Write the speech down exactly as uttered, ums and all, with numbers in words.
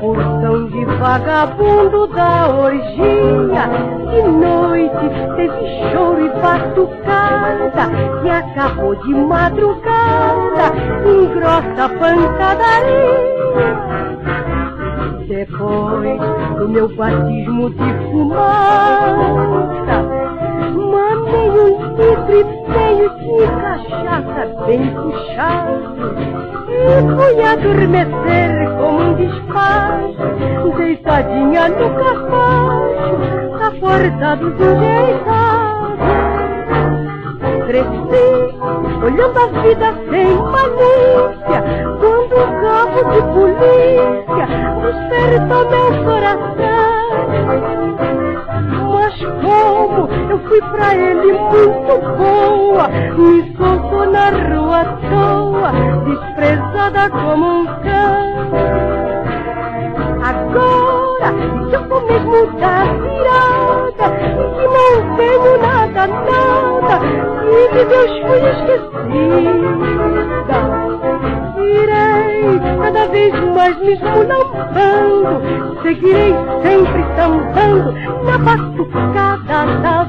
porção de vagabundo da orgia. De noite teve choro e batucada, que acabou de madrugada em grossa pancadaria. Depois do meu batismo de fumaça, mamei um litro e meio de cachaça bem puxado e fui adormecer como um despacho, deitadinha no capacho da porta dos enjeitados. Cresci olhando a vida sem malícia, quando o cabo de polícia despertou meu coração. Mas como eu fui pra ele muito boa, me soltou na rua à toa, desprezada como um cão. Agora que eu tô mesmo da virada e que não tenho nada, nada, e de Deus fui esquecida, irei cada vez mais me esmulambando, seguirei sempre sambando na batucada da